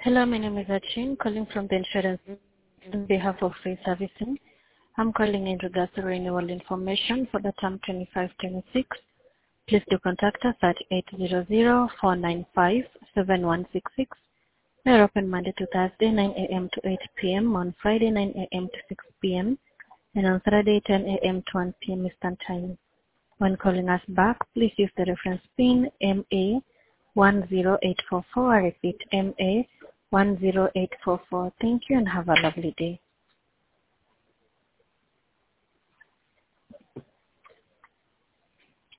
Hello, my name is Achin, calling from the insurance on behalf of Free Servicing. I'm calling in regards to renewal information for the term 2526. Please do contact us at 800-495-7166. We're open Monday to Thursday, 9 a.m. to 8 p.m., on Friday, 9 a.m. to 6 p.m., and on Saturday, 10 a.m. to 1 p.m. Eastern Time. When calling us back, please use the reference PIN MA10844. I repeat, MA10844. Thank you and have a lovely day.